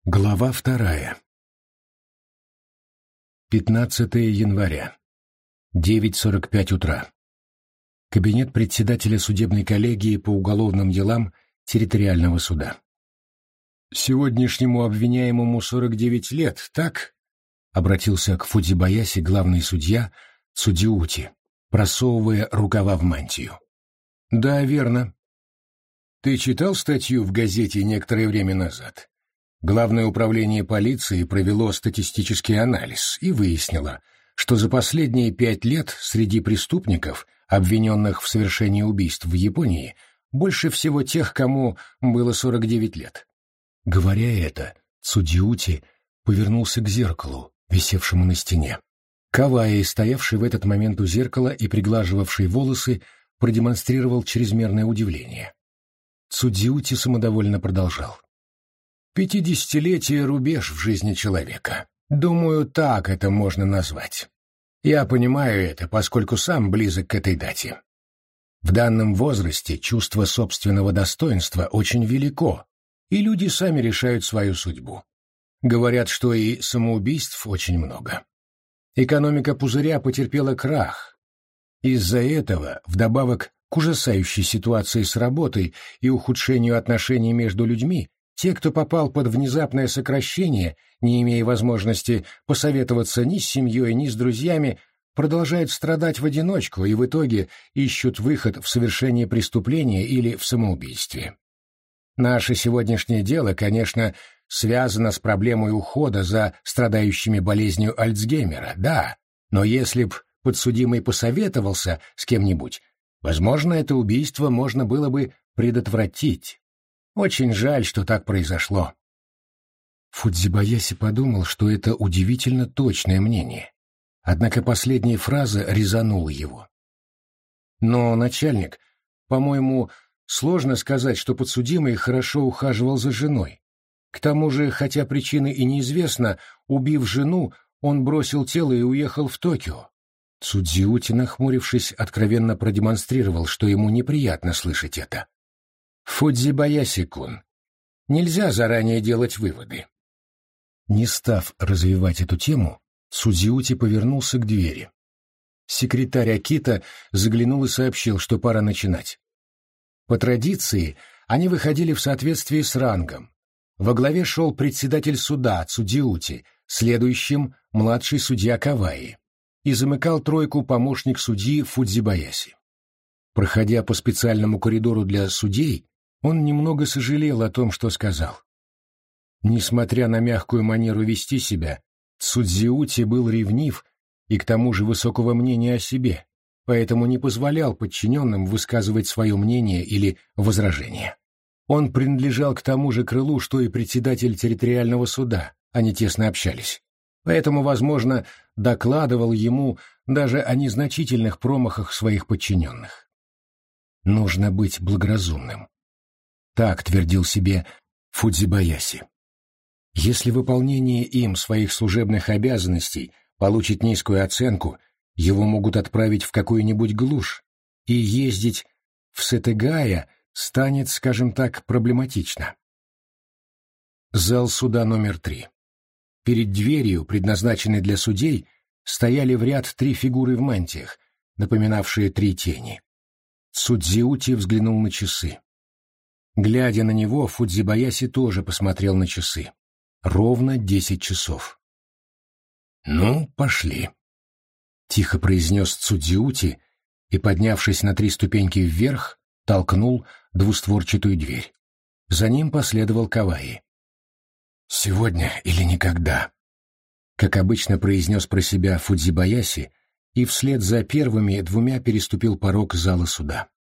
Глава 2. 15 января. 9:45 утра. Кабинет председателя судебной коллегии по уголовным делам территориального суда. «Сегодняшнему обвиняемому 49 лет, так?» — обратился к Фудзибаяси главный судья Цудзиути, просовывая рукава в мантию. «Да, верно. Ты читал статью в газете некоторое время назад? Главное управление полиции провело статистический анализ и выяснило, что за последние 5 лет среди преступников, обвиненных в совершении убийств в Японии, больше всего тех, кому было 49 лет. Говоря это, Цудзиути повернулся к зеркалу, висевшему на стене. Каваи, стоявший в этот момент у зеркала и приглаживавший волосы, продемонстрировал чрезмерное удивление. Цудзиути самодовольно продолжал. 50-летие — рубеж в жизни человека. Думаю, так это можно назвать. Я понимаю это, поскольку сам близок к этой дате. В данном возрасте чувство собственного достоинства очень велико, и люди сами решают свою судьбу. Говорят, что и самоубийств очень много. Экономика пузыря потерпела крах. Из-за этого, вдобавок к ужасающей ситуации с работой и ухудшению отношений между людьми, те, кто попал под внезапное сокращение, не имея возможности посоветоваться ни с семьей, ни с друзьями, продолжают страдать в одиночку и в итоге ищут выход в совершении преступления или в самоубийстве. Наше сегодняшнее дело, конечно, связано с проблемой ухода за страдающими болезнью Альцгеймера, да, но если б подсудимый посоветовался с кем-нибудь, возможно, это убийство можно было бы предотвратить. Очень жаль, что так произошло. Фудзибаяси подумал, что это удивительно точное мнение. Однако последняя фраза резанула его. Но, начальник, по-моему, сложно сказать, что подсудимый хорошо ухаживал за женой. К тому же, хотя причина и неизвестна, убив жену, он бросил тело и уехал в Токио. Цудзиути, нахмурившись, откровенно продемонстрировал, что ему неприятно слышать это. Фудзибаяси-кун, нельзя заранее делать выводы. Не став развивать эту тему, Цудзиути повернулся к двери. Секретарь Акита заглянул и сообщил, что пора начинать. По традиции, они выходили в соответствии с рангом. Во главе шел председатель суда Цудзиути, следующим младший судья Каваи, и замыкал тройку помощник судьи Фудзибаяси. Проходя по специальному коридору для судей, он немного сожалел о том, что сказал. Несмотря на мягкую манеру вести себя, Цудзиути был ревнив и к тому же высокого мнения о себе, поэтому не позволял подчиненным высказывать свое мнение или возражение. Он принадлежал к тому же крылу, что и председатель территориального суда, они тесно общались, поэтому, возможно, докладывал ему даже о незначительных промахах своих подчиненных. Нужно быть благоразумным. Так твердил себе Фудзибаяси. Если выполнение им своих служебных обязанностей получит низкую оценку, его могут отправить в какую-нибудь глушь, и ездить в Сэтэгая станет, скажем так, проблематично. Зал суда номер 3. Перед дверью, предназначенной для судей, стояли в ряд 3 фигуры в мантиях, напоминавшие 3 тени. Цудзиути взглянул на часы. Глядя на него, Фудзибаяси тоже посмотрел на часы. Ровно 10 часов. «Ну, пошли», — тихо произнес Цудзиути и, поднявшись на 3 ступеньки вверх, толкнул двустворчатую дверь. За ним последовал Каваи. «Сегодня или никогда», — как обычно произнес про себя Фудзибаяси и вслед за первыми 2 переступил порог зала суда.